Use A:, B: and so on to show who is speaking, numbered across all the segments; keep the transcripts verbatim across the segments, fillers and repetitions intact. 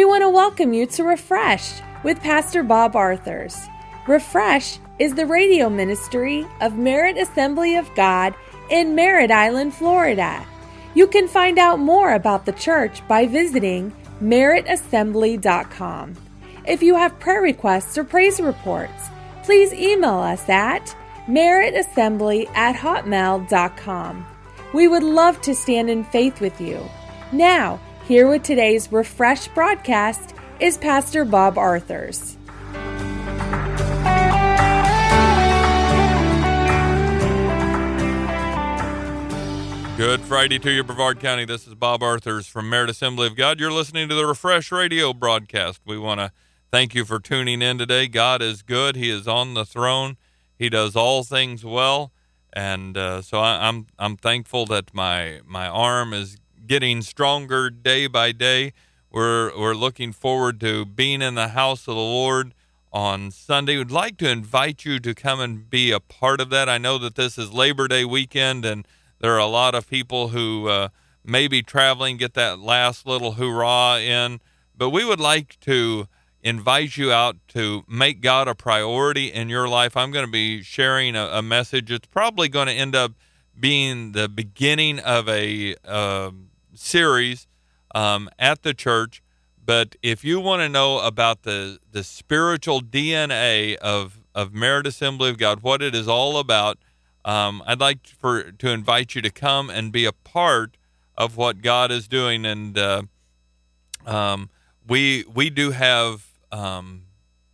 A: we want to welcome you to Refresh with Pastor Bob Arthurs. Refresh is the radio ministry of Merritt Assembly of God in Merritt Island, Florida. You can find out more about the church by visiting merritt assembly dot com. If you have prayer requests or praise reports, please email us at merritt assembly at hotmail dot com. We would love to stand in faith with you. Now, here with today's Refresh broadcast is Pastor Bob Arthurs.
B: Good Friday to you, Brevard County. This is Bob Arthurs from Merritt Assembly of God. You're listening to the Refresh Radio broadcast. We want to thank you for tuning in today. God is good. He is on the throne. He does all things well. And uh, so I, I'm I'm thankful that my my arm is getting stronger day by day. We're we're looking forward to being in the house of the Lord on Sunday. We'd like to invite you to come and be a part of that. I know that this is Labor Day weekend, and there are a lot of people who uh, may be traveling, get that last little hurrah in. But we would like to invite you out to make God a priority in your life. I'm going to be sharing a, a message. It's probably going to end up being the beginning of a uh, series um, at the church. But if you want to know about the, the spiritual D N A of, of Merritt Assembly of God, what it is all about, Um, I'd like for to invite you to come and be a part of what God is doing, and uh, um, we we do have um,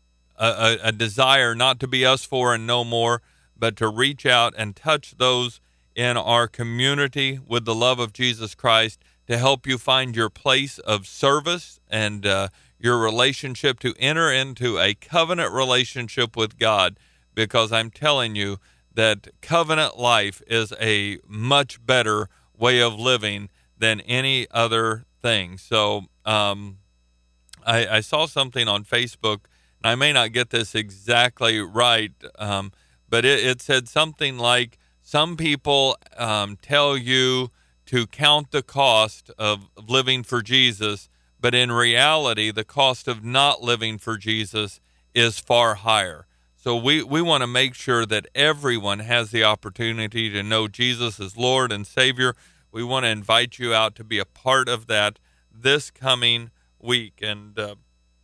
B: a, a desire not to be us four and no more, but to reach out and touch those in our community with the love of Jesus Christ, to help you find your place of service and uh, your relationship, to enter into a covenant relationship with God, because I'm telling you that covenant life is a much better way of living than any other thing. So um, I, I saw something on Facebook, and I may not get this exactly right, um, but it, it said something like, some people um, tell you to count the cost of living for Jesus, but in reality, the cost of not living for Jesus is far higher. So we, we want to make sure that everyone has the opportunity to know Jesus as Lord and Savior. We want to invite you out to be a part of that this coming week. And uh,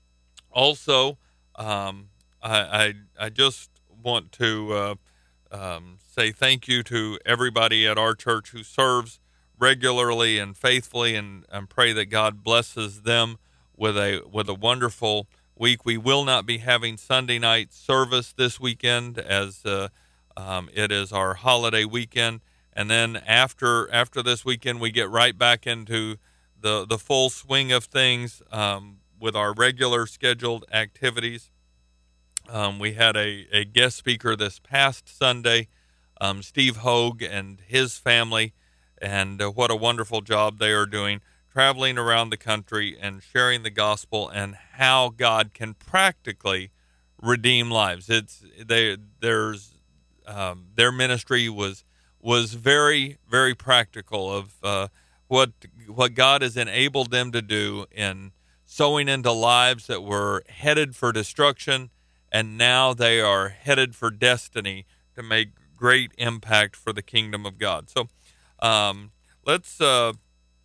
B: also, um, I, I I just want to uh, um, say thank you to everybody at our church who serves regularly and faithfully, and, and pray that God blesses them with a with a wonderful week. We will not be having Sunday night service this weekend, as uh, um, it is our holiday weekend. And then after after this weekend, we get right back into the, the full swing of things um, with our regular scheduled activities. Um, we had a, a guest speaker this past Sunday, um, Steve Hogue and his family, and uh, what a wonderful job they are doing, traveling around the country and sharing the gospel and how God can practically redeem lives. It's they there's um, their ministry was was very very practical of uh, what what God has enabled them to do in sowing into lives that were headed for destruction, and now they are headed for destiny to make great impact for the kingdom of God. So um, let's. Uh,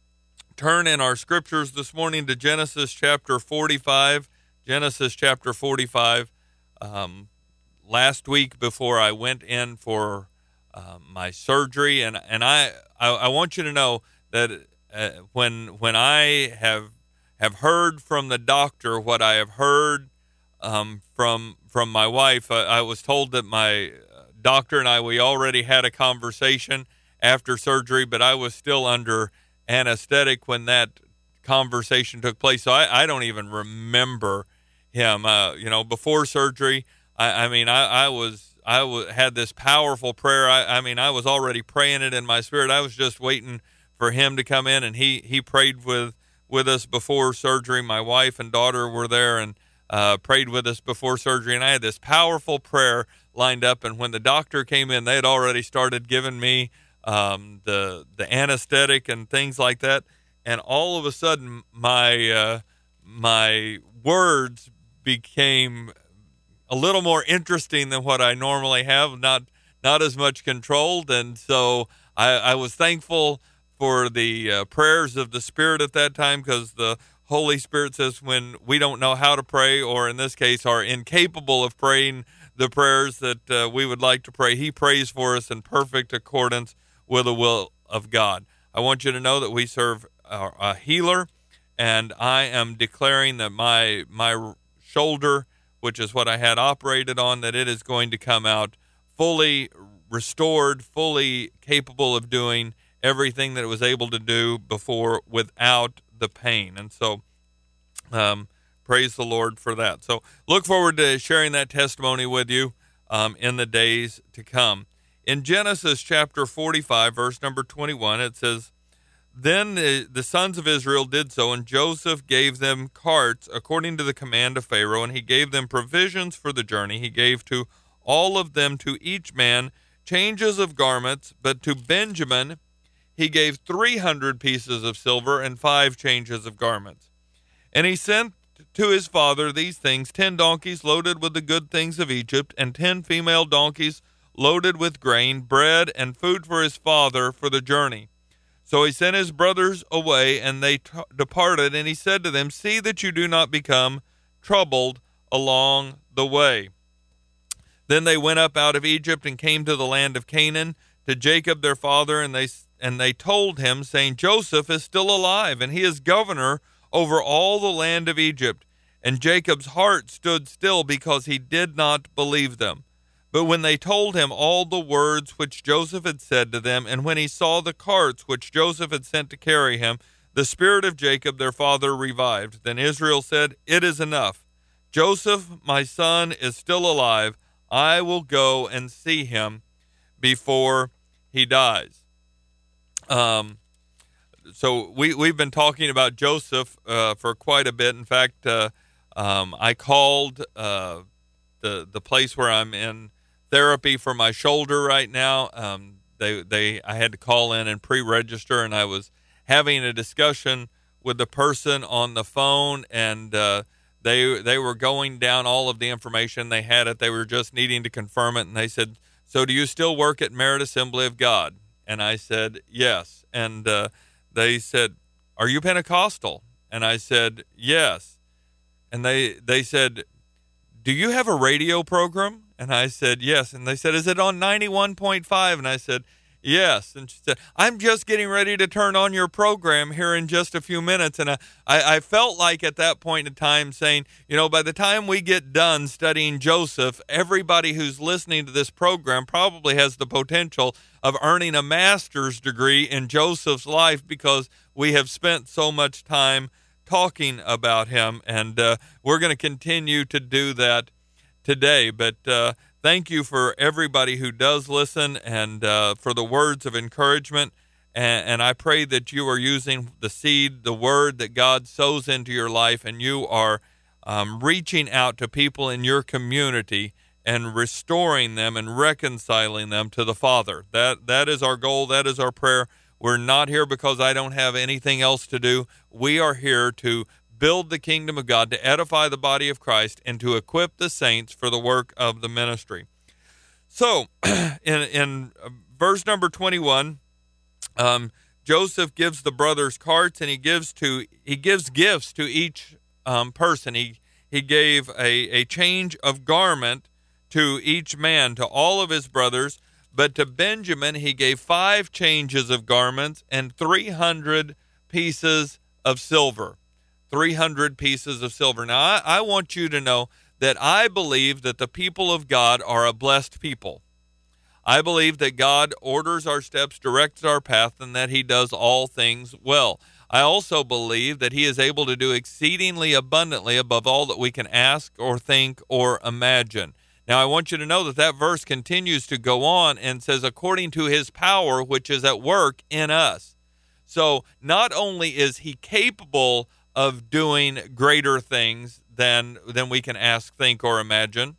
B: Turn in our scriptures this morning to Genesis chapter forty-five. Genesis chapter forty-five. Um, last week, before I went in for uh, my surgery, and and I, I I want you to know that uh, when when I have have heard from the doctor what I have heard um, from from my wife, I, I was told that my doctor and I we already had a conversation after surgery, but I was still under anesthetic when that conversation took place. So I, I don't even remember him. Uh, you know, before surgery, I, I mean, I, I was I w- had this powerful prayer. I, I mean, I was already praying it in my spirit. I was just waiting for him to come in, and he he prayed with with us before surgery. My wife and daughter were there and uh, prayed with us before surgery, and I had this powerful prayer lined up. And when the doctor came in, they had already started giving me Um, the the anesthetic and things like that, and all of a sudden my uh, my words became a little more interesting than what I normally have, not not as much controlled. And so I, I was thankful for the uh, prayers of the Spirit at that time, because the Holy Spirit says when we don't know how to pray, or in this case are incapable of praying the prayers that uh, we would like to pray, he prays for us in perfect accordance with the will of God. I want you to know that we serve a, a healer, and I am declaring that my my shoulder, which is what I had operated on, that it is going to come out fully restored, fully capable of doing everything that it was able to do before without the pain. And so um, praise the Lord for that. So look forward to sharing that testimony with you um, in the days to come. In Genesis chapter forty-five, verse number twenty-one, it says, Then the, the sons of Israel did so, and Joseph gave them carts according to the command of Pharaoh, and he gave them provisions for the journey. He gave to all of them, to each man, changes of garments, but to Benjamin he gave three hundred pieces of silver and five changes of garments. And he sent to his father these things, ten donkeys loaded with the good things of Egypt, and ten female donkeys loaded with grain, bread, and food for his father for the journey. So he sent his brothers away, and they t- departed, and he said to them, See that you do not become troubled along the way. Then they went up out of Egypt and came to the land of Canaan, to Jacob their father, and they and they told him, saying, Joseph is still alive, and he is governor over all the land of Egypt. And Jacob's heart stood still, because he did not believe them. But when they told him all the words which Joseph had said to them, and when he saw the carts which Joseph had sent to carry him, the spirit of Jacob their father revived. Then Israel said, It is enough. Joseph, my son, is still alive. I will go and see him before he dies. Um, so we, we've been talking about Joseph uh, for quite a bit. In fact, uh, um, I called uh, the the place where I'm in therapy for my shoulder right now. Um, they they I had to call in and pre-register, and I was having a discussion with the person on the phone, and uh, they they were going down all of the information. They had it. They were just needing to confirm it, and they said, "So do you still work at Merit Assembly of God?" And I said, "Yes." And uh, they said, "Are you Pentecostal?" And I said, "Yes." And they they said, "Do you have a radio program?" And I said, "Yes." And they said, "Is it on ninety-one point five? And I said, "Yes." And she said, "I'm just getting ready to turn on your program here in just a few minutes." And I, I, I felt like at that point in time saying, you know, by the time we get done studying Joseph, everybody who's listening to this program probably has the potential of earning a master's degree in Joseph's life, because we have spent so much time talking about him. And uh, we're going to continue to do that today. But uh, thank you for everybody who does listen, and uh, for the words of encouragement. And, and I pray that you are using the seed, the word that God sows into your life, and you are um, reaching out to people in your community and restoring them and reconciling them to the Father. That that is our goal. That is our prayer. We're not here because I don't have anything else to do. We are here to build the kingdom of God, to edify the body of Christ, and to equip the saints for the work of the ministry. So, in, in verse number twenty-one, um, Joseph gives the brothers carts, and he gives to he gives gifts to each um, person. He he gave a, a change of garment to each man, to all of his brothers. But to Benjamin he gave five changes of garments and three hundred pieces of silver. three hundred pieces of silver. Now, I, I want you to know that I believe that the people of God are a blessed people. I believe that God orders our steps, directs our path, and that he does all things well. I also believe that he is able to do exceedingly abundantly above all that we can ask or think or imagine. Now, I want you to know that that verse continues to go on and says, according to his power, which is at work in us. So not only is he capable of doing greater things than than we can ask, think, or imagine,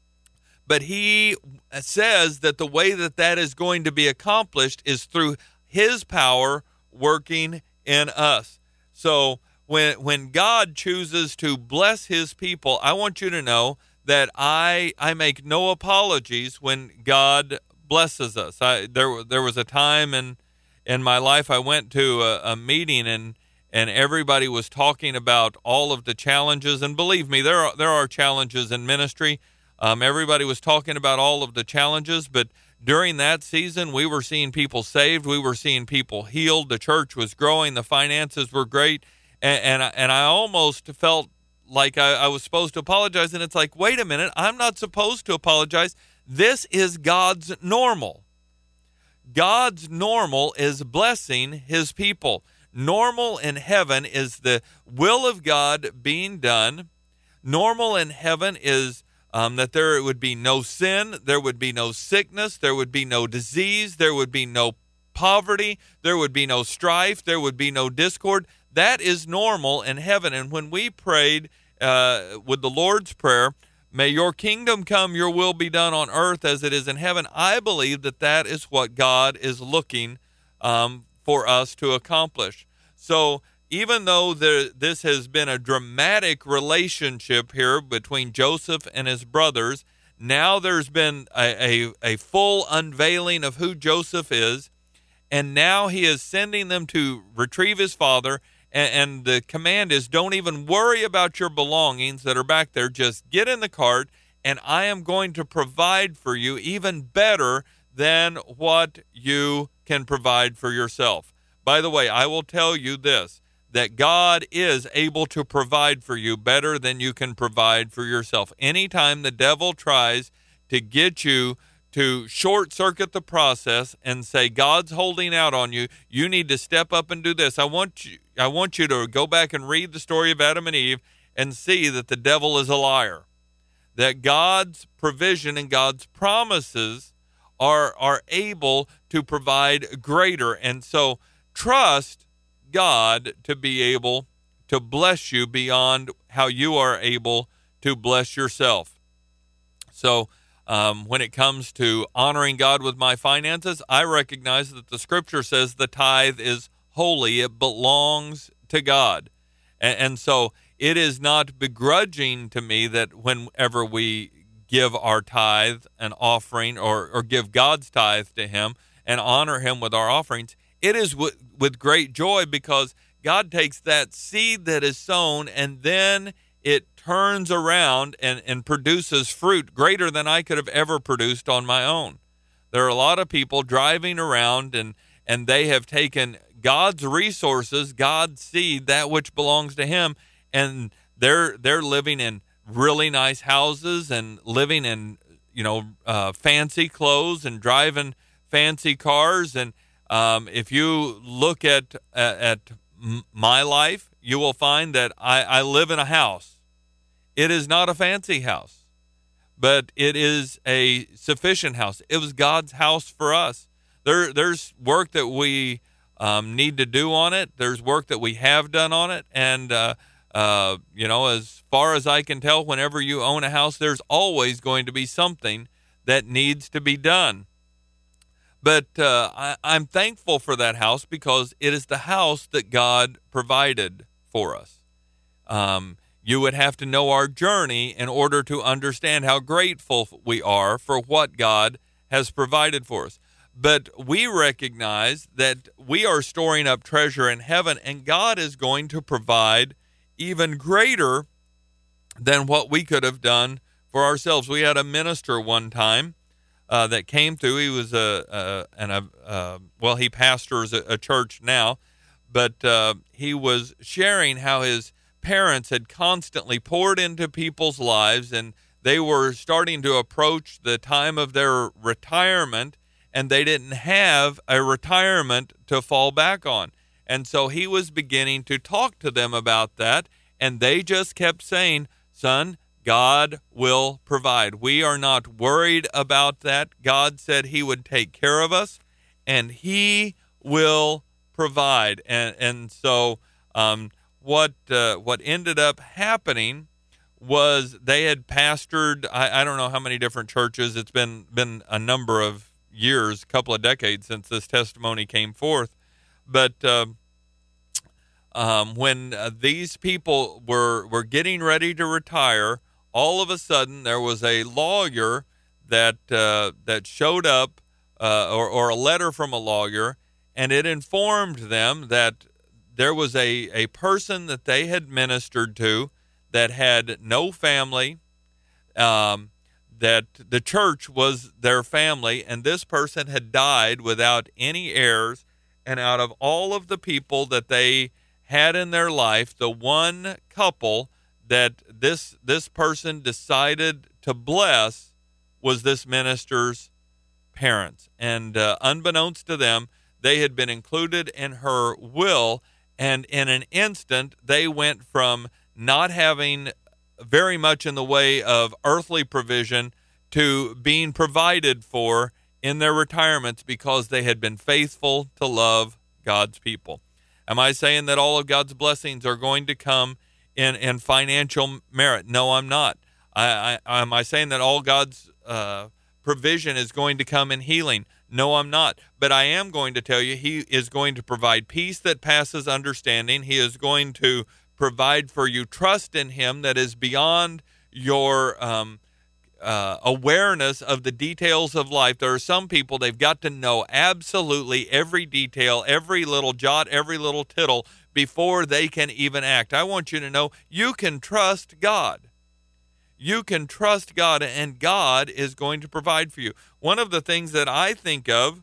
B: but he says that the way that that is going to be accomplished is through his power working in us. So when when God chooses to bless his people, I want you to know that I I make no apologies when God blesses us. I there there was a time in in my life I went to a, a meeting and and everybody was talking about all of the challenges, and believe me, there are there are challenges in ministry. Um, everybody was talking about all of the challenges, but during that season, we were seeing people saved. We were seeing people healed. The church was growing. The finances were great. And, and, I, and I almost felt like I, I was supposed to apologize. And it's like, wait a minute, I'm not supposed to apologize. This is God's normal. God's normal is blessing his people. Normal in heaven is the will of God being done. Normal in heaven is Um, that there would be no sin, there would be no sickness, there would be no disease, there would be no poverty, there would be no strife, there would be no discord. That is normal in heaven. And when we prayed uh, with the Lord's Prayer, may your kingdom come, your will be done on earth as it is in heaven, I believe that that is what God is looking um, for us to accomplish. So even though there, this has been a dramatic relationship here between Joseph and his brothers, now there's been a, a, a full unveiling of who Joseph is, and now he is sending them to retrieve his father, and, and the command is, don't even worry about your belongings that are back there. Just get in the cart, and I am going to provide for you even better than what you can provide for yourself. By the way, I will tell you this, that God is able to provide for you better than you can provide for yourself. Anytime the devil tries to get you to short circuit the process and say, God's holding out on you, you need to step up and do this. I want you, I want you to go back and read the story of Adam and Eve and see that the devil is a liar, that God's provision and God's promises are, are able to provide greater. And so trust God to be able to bless you beyond how you are able to bless yourself. So um, when it comes to honoring God with my finances, I recognize that the scripture says the tithe is holy. It belongs to God. And, and so it is not begrudging to me that whenever we give our tithe an offering or, or give God's tithe to him and honor him with our offerings, it is w- with great joy, because God takes that seed that is sown and then it turns around and, and produces fruit greater than I could have ever produced on my own. There are a lot of people driving around and, and they have taken God's resources, God's seed, that which belongs to him, and they're they're living in really nice houses and living in, you know, uh, fancy clothes and driving fancy cars. And Um, if you look at, at at my life, you will find that I, I live in a house. It is not a fancy house, but it is a sufficient house. It was God's house for us. There, there's work that we um, need to do on it. There's work that we have done on it. And, uh, uh, you know, as far as I can tell, whenever you own a house, there's always going to be something that needs to be done. But uh, I, I'm thankful for that house because it is the house that God provided for us. Um, you would have to know our journey in order to understand how grateful we are for what God has provided for us. But we recognize that we are storing up treasure in heaven, and God is going to provide even greater than what we could have done for ourselves. We had a minister one time Uh, that came through. He was a, a and a uh, well, he pastors a, a church now, but uh, he was sharing how his parents had constantly poured into people's lives, and they were starting to approach the time of their retirement, and they didn't have a retirement to fall back on. And so he was beginning to talk to them about that, and they just kept saying, "Son, God will provide. We are not worried about that. God said he would take care of us, and he will provide." And and so um, what uh, what ended up happening was they had pastored, I, I don't know how many different churches. It's been been a number of years, a couple of decades since this testimony came forth. But uh, Um, when uh, these people were, were getting ready to retire, all of a sudden there was a lawyer that uh, that showed up, uh, or, or a letter from a lawyer, and it informed them that there was a, a person that they had ministered to that had no family, um, that the church was their family, and this person had died without any heirs. And out of all of the people that they had in their life, the one couple that this this person decided to bless was this minister's parents. And uh, unbeknownst to them, they had been included in her will, and in an instant, they went from not having very much in the way of earthly provision to being provided for in their retirements because they had been faithful to love God's people. Am I saying that all of God's blessings are going to come in, in financial merit? No, I'm not. I, I, am I saying that all God's uh, provision is going to come in healing? No, I'm not. But I am going to tell you he is going to provide peace that passes understanding. He is going to provide for you trust in him that is beyond your um, uh, awareness of the details of life. There are some people, they've got to know absolutely every detail, every little jot, every little tittle before they can even act. I want you to know you can trust God. You can trust God, and God is going to provide for you. One of the things that I think of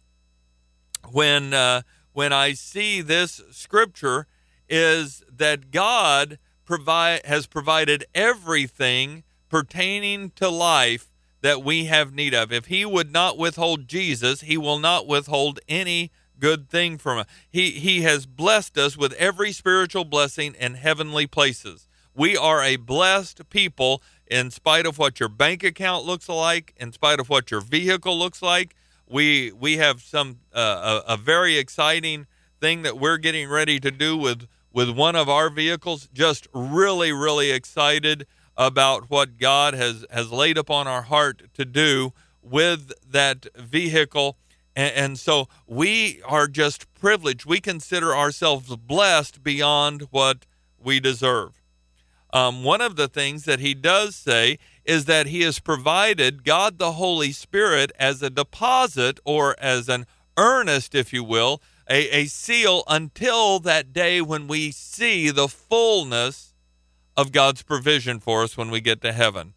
B: when uh, when I see this scripture is that God provide has provided everything pertaining to life that we have need of. If he would not withhold Jesus, he will not withhold any good thing from us. He, he has blessed us with every spiritual blessing in heavenly places. We are a blessed people in spite of what your bank account looks like, in spite of what your vehicle looks like. We we have some uh, a, a very exciting thing that we're getting ready to do with, with one of our vehicles. Just really, really excited about what God has, has laid upon our heart to do with that vehicle. And, and so we are just privileged. We consider ourselves blessed beyond what we deserve. Um, one of the things that he does say is that he has provided God the Holy Spirit as a deposit, or as an earnest, if you will, a, a seal until that day when we see the fullness of God's provision for us when we get to heaven.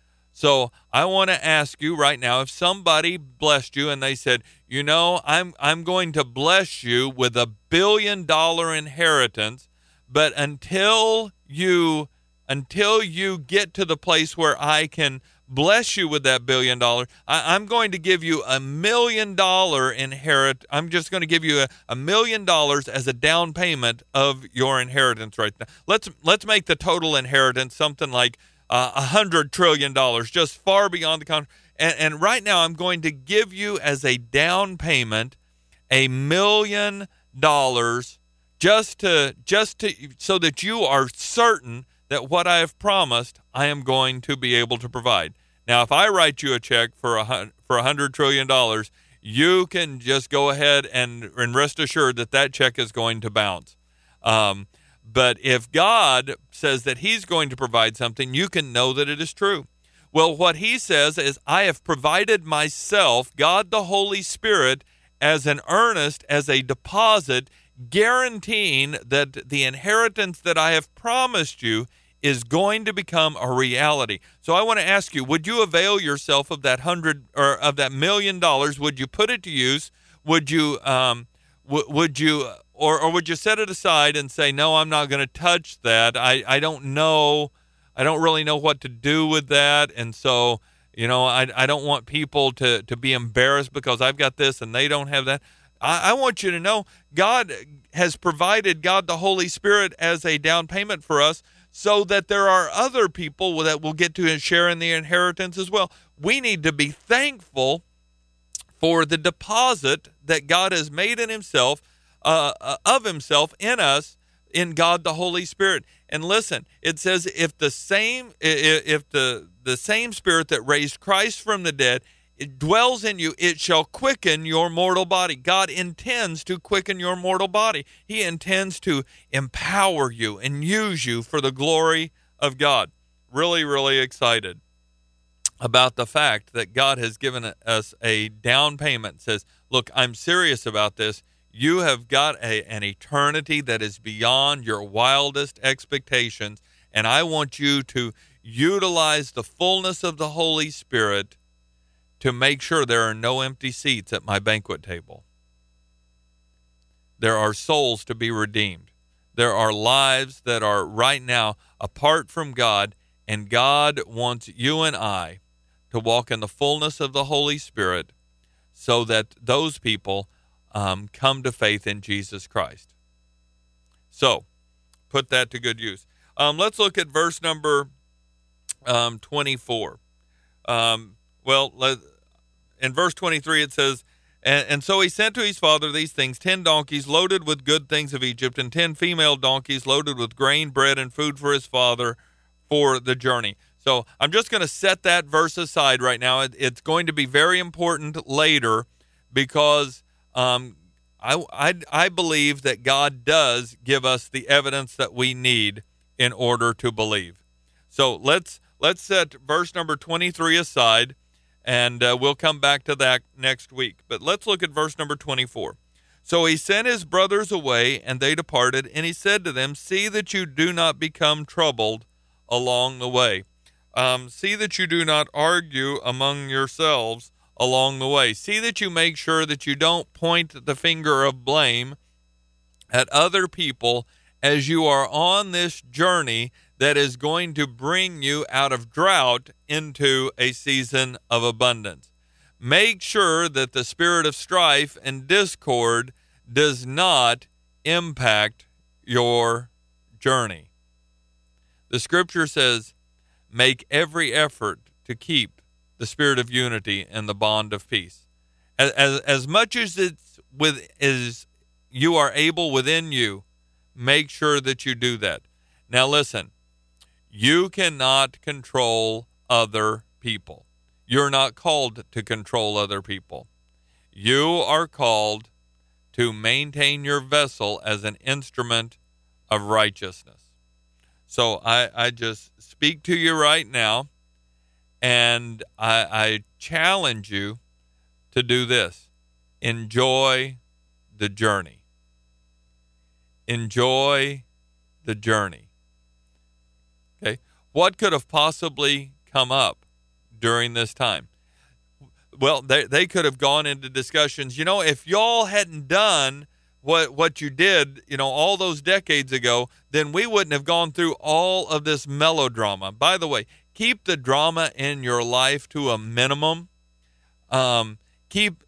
B: So I want to ask you right now, if somebody blessed you and they said, you know, I'm I'm going to bless you with a billion dollar inheritance, but until you until you get to the place where I can bless you with that billion dollars, I, I'm going to give you a million dollar inherit. I'm just going to give you a, a million dollars as a down payment of your inheritance right now. Let's let's make the total inheritance something like a uh, hundred trillion dollars, just far beyond the con. And, and right now, I'm going to give you as a down payment a million dollars, just to just to so that you are certain that what I have promised, I am going to be able to provide. Now, if I write you a check for a for a hundred trillion dollars, you can just go ahead and, and rest assured that that check is going to bounce. Um, but if God says that he's going to provide something, you can know that it is true. Well, what he says is, I have provided myself, God the Holy Spirit, as an earnest, as a deposit, guaranteeing that the inheritance that I have promised you is going to become a reality. So I want to ask you, would you avail yourself of that hundred or of that million dollars? Would you put it to use? Would you, um, w- would you, or, or would you set it aside and say, no, I'm not going to touch that. I, I don't know. I don't really know what to do with that. And so, you know, I, I don't want people to, to be embarrassed because I've got this and they don't have that. I, I want you to know God has provided God the Holy Spirit as a down payment for us, so that there are other people that will get to share in the inheritance as well. We need to be thankful for the deposit that God has made in himself, uh, uh, of himself in us, in God the Holy Spirit. And listen, it says if the same if the the same Spirit that raised Christ from the dead it dwells in you, it shall quicken your mortal body. God intends to quicken your mortal body. He intends to empower you and use you for the glory of God. Really, really excited about the fact that God has given us a down payment. Says, look, I'm serious about this. You have got a, an eternity that is beyond your wildest expectations, and I want you to utilize the fullness of the Holy Spirit to make sure there are no empty seats at my banquet table. There are souls to be redeemed. There are lives that are right now apart from God, and God wants you and I to walk in the fullness of the Holy Spirit so that those people um, come to faith in Jesus Christ. So, put that to good use. Um, let's look at verse number um, twenty-four. Um, well, let, in verse twenty-three it says, and, and so he sent to his father these things, ten donkeys loaded with good things of Egypt, and ten female donkeys loaded with grain, bread, and food for his father for the journey. So I'm just going to set that verse aside right now. It, it's going to be very important later because um, I, I, I believe that God does give us the evidence that we need in order to believe. So let's let's set verse number twenty-three aside, and uh, we'll come back to that next week. But let's look at verse number twenty-four. So he sent his brothers away, and they departed, and he said to them, see that you do not become troubled along the way. Um, see that you do not argue among yourselves along the way. See that you make sure that you don't point the finger of blame at other people as you are on this journey that is going to bring you out of drought into a season of abundance. Make sure that the spirit of strife and discord does not impact your journey. The scripture says, make every effort to keep the spirit of unity and the bond of peace. As, as, as much as it's with as you are able within you, make sure that you do that. Now listen, you cannot control other people. You're not called to control other people. You are called to maintain your vessel as an instrument of righteousness. So I, I just speak to you right now, and I, I challenge you to do this. Enjoy the journey. Enjoy the journey. Okay? What could have possibly come up during this time? Well, they, they could have gone into discussions. You know, if y'all hadn't done what what you did, you know, all those decades ago, then we wouldn't have gone through all of this melodrama. By the way, keep the drama in your life to a minimum. Um, keep,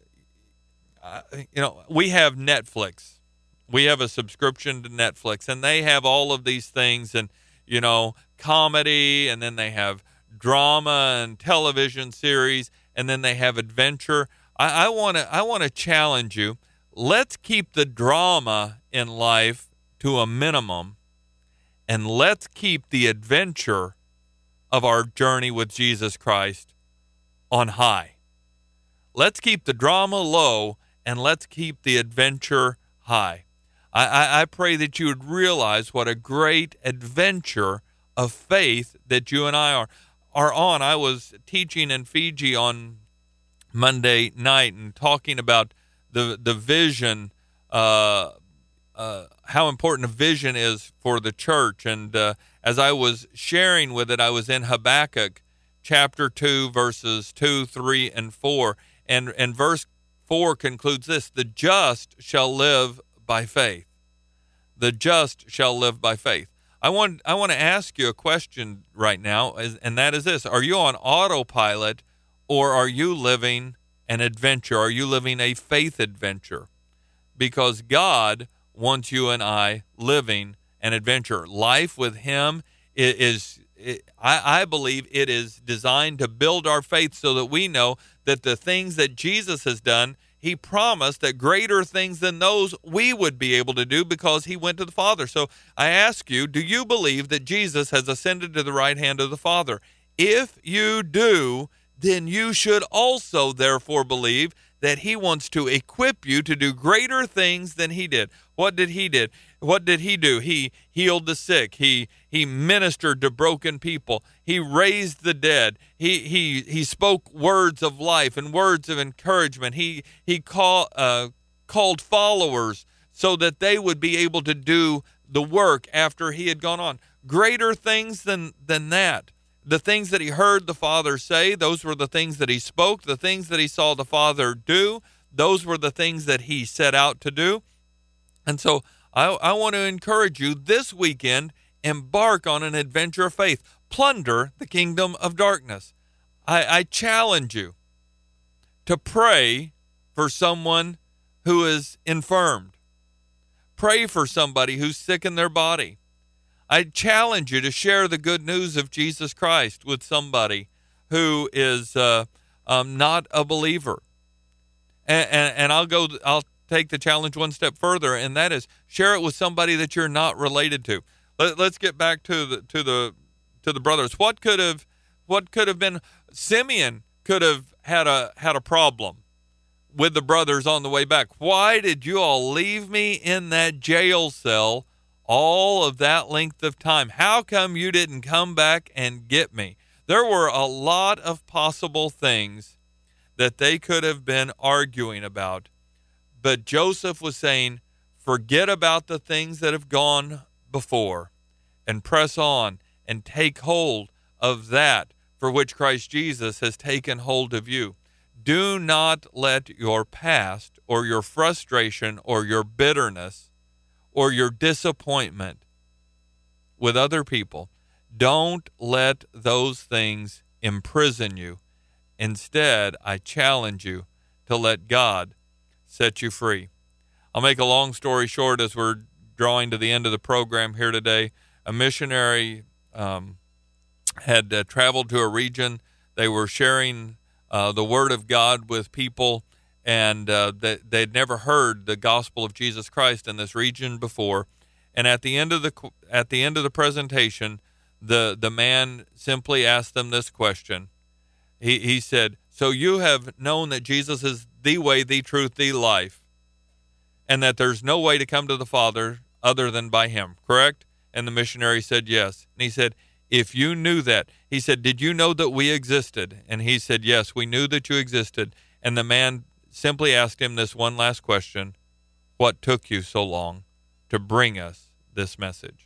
B: uh, you know, we have Netflix. We have a subscription to Netflix, and they have all of these things, and, you know, comedy, and then they have drama and television series, and then they have adventure. I want to I want to challenge you. Let's keep the drama in life to a minimum, and let's keep the adventure of our journey with Jesus Christ on high. Let's keep the drama low, and let's keep the adventure high. I, I, I pray that you would realize what a great adventure of faith that you and I are, are on. I was teaching in Fiji on Monday night and talking about the the vision, uh, uh, how important a vision is for the church. And uh, as I was sharing with it, I was in Habakkuk chapter two, verses two, three, and four. And, and verse four concludes this: the just shall live by faith. The just shall live by faith. I want I want to ask you a question right now, and that is this: are you on autopilot, or are you living an adventure? Are you living a faith adventure? Because God wants you and I living an adventure. Life with Him is, is I, I believe it is designed to build our faith so that we know that the things that Jesus has done, He promised that greater things than those we would be able to do because He went to the Father. So I ask you, do you believe that Jesus has ascended to the right hand of the Father? If you do, then you should also therefore believe that he wants to equip you to do greater things than he did. What did he did? What did he do? He healed the sick. He he ministered to broken people. He raised the dead. He he he spoke words of life and words of encouragement. He he call, uh, called followers so that they would be able to do the work after he had gone on. Greater things than than that. The things that he heard the Father say, those were the things that he spoke. The things that he saw the Father do, those were the things that he set out to do. And so I, I want to encourage you this weekend, embark on an adventure of faith. Plunder the kingdom of darkness. I, I challenge you to pray for someone who is infirmed. Pray for somebody who's sick in their body. I challenge you to share the good news of Jesus Christ with somebody who is uh, um, not a believer. And, and, and I'll go. I'll take the challenge one step further, and that is share it with somebody that you're not related to. Let, let's get back to the to the to the brothers. What could have what could have been? Simeon could have had a had a problem with the brothers on the way back. Why did you all leave me in that jail cell all of that length of time? How come you didn't come back and get me? There were a lot of possible things that they could have been arguing about. But Joseph was saying, forget about the things that have gone before and press on and take hold of that for which Christ Jesus has taken hold of you. Do not let your past or your frustration or your bitterness or your disappointment with other people, don't let those things imprison you. Instead, I challenge you to let God set you free. I'll make a long story short as we're drawing to the end of the program here today. A missionary um, had uh, traveled to a region. They were sharing uh, the Word of God with people, and uh, they, they'd never heard the gospel of Jesus Christ in this region before. And at the end of the at the end of the presentation, the the man simply asked them this question. He he said, "So you have known that Jesus is the way, the truth, the life, and that there's no way to come to the Father other than by him, correct?" And the missionary said, "Yes." And he said, "If you knew that," he said, "did you know that we existed?" And he said, "Yes, we knew that you existed." And the man simply asked him this one last question: "What took you so long to bring us this message?"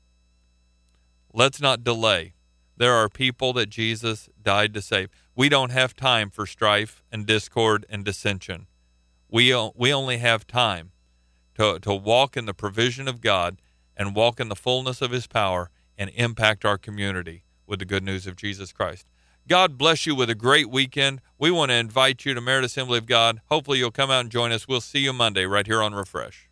B: Let's not delay. There are people that Jesus died to save. We don't have time for strife and discord and dissension. We we only have time to, to walk in the provision of God and walk in the fullness of his power and impact our community with the good news of Jesus Christ. God bless you with a great weekend. We want to invite you to Merit Assembly of God. Hopefully you'll come out and join us. We'll see you Monday right here on Refresh.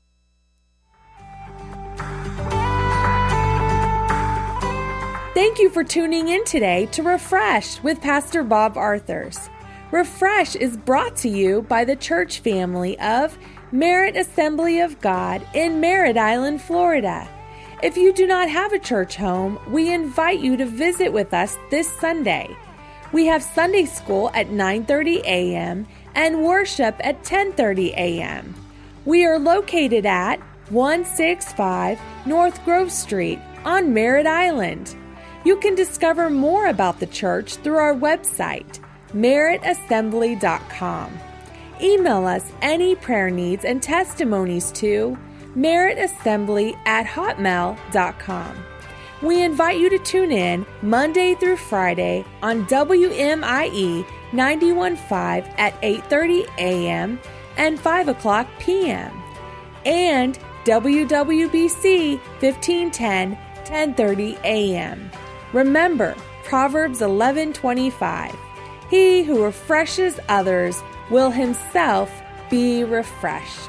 A: Thank you for tuning in today to Refresh with Pastor Bob Arthurs. Refresh is brought to you by the church family of Merit Assembly of God in Merritt Island, Florida. If you do not have a church home, we invite you to visit with us this Sunday. We have Sunday school at nine thirty a.m. and worship at ten thirty a.m. We are located at one sixty-five North Grove Street on Merritt Island. You can discover more about the church through our website, merit assembly dot com. Email us any prayer needs and testimonies to merit assembly at hotmail dot com. We invite you to tune in Monday through Friday on W M I E ninety-one point five at eight thirty a.m. and five o'clock p.m. and W W B C fifteen ten, ten thirty a.m. Remember Proverbs eleven twenty-five. He who refreshes others will himself be refreshed.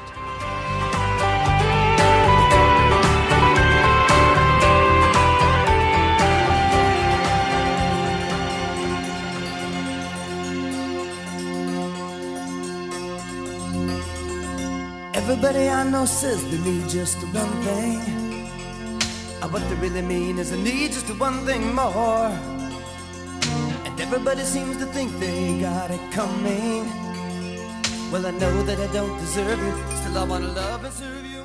C: Everybody I know says they need just one thing. What they really mean is they need just one thing more. And every Everybody seems to think they got it coming. Well, I know that I don't deserve it. Still, I wanna love and serve you.